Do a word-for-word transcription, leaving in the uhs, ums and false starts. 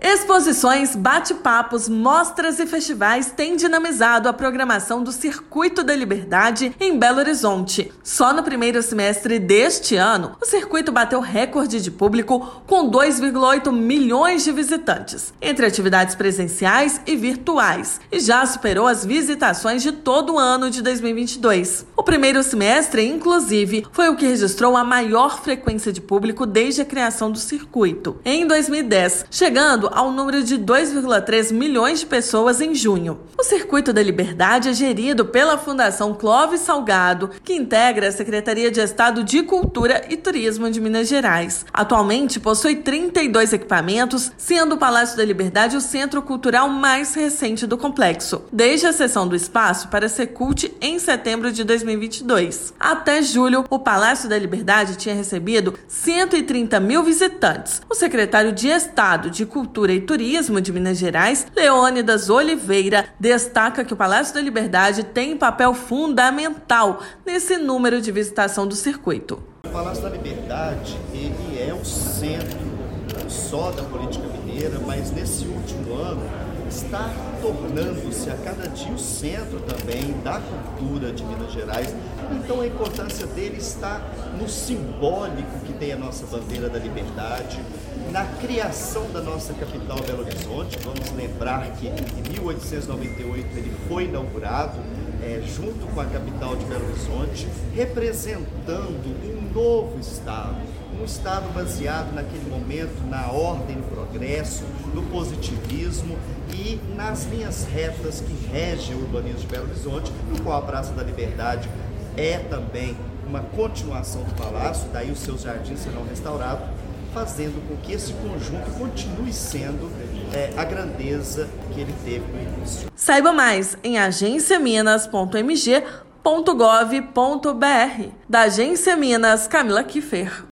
Exposições, bate-papos, mostras e festivais têm dinamizado a programação do Circuito da Liberdade em Belo Horizonte. Só no primeiro semestre deste ano, o circuito bateu recorde de público com dois vírgula oito milhões de visitantes, entre atividades presenciais e virtuais, e já superou as visitações de todo o ano de dois mil e vinte e dois. O primeiro semestre, inclusive, foi o que registrou a maior frequência de público desde a criação do circuito, em dois mil e dez, chegando ao número de dois vírgula três milhões de pessoas em junho. O Circuito da Liberdade é gerido pela Fundação Clóvis Salgado, que integra a Secretaria de Estado de Cultura e Turismo de Minas Gerais. Atualmente possui trinta e dois equipamentos, sendo o Palácio da Liberdade o centro cultural mais recente do complexo, desde a cessão do espaço para a Secult em setembro de dois mil e vinte e dois. Até julho, o Palácio da Liberdade tinha recebido cento e trinta mil visitantes. O secretário de Estado de Cultura e Turismo de Minas Gerais, Leônidas Oliveira, destaca que o Palácio da Liberdade tem papel fundamental nesse número de visitação do circuito. O Palácio da Liberdade, ele é o centro não só da política mineira, mas nesse último ano está tornando-se a cada dia o centro também da cultura de Minas Gerais. Então a importância dele está no simbólico que tem a nossa bandeira da liberdade, na criação da nossa capital Belo Horizonte. Vamos lembrar que em mil oitocentos e noventa e oito ele foi inaugurado é, junto com a capital de Belo Horizonte, representando um novo estado, um estado baseado naquele momento na ordem, no progresso, no positivismo e nas linhas retas que regem o urbanismo de Belo Horizonte, no qual a Praça da Liberdade é também uma continuação do palácio, daí os seus jardins serão restaurados, fazendo com que esse conjunto continue sendo é, a grandeza que ele teve no início. Saiba mais em agência minas ponto m g ponto gov ponto b r. Da Agência Minas, Camila Kiffer.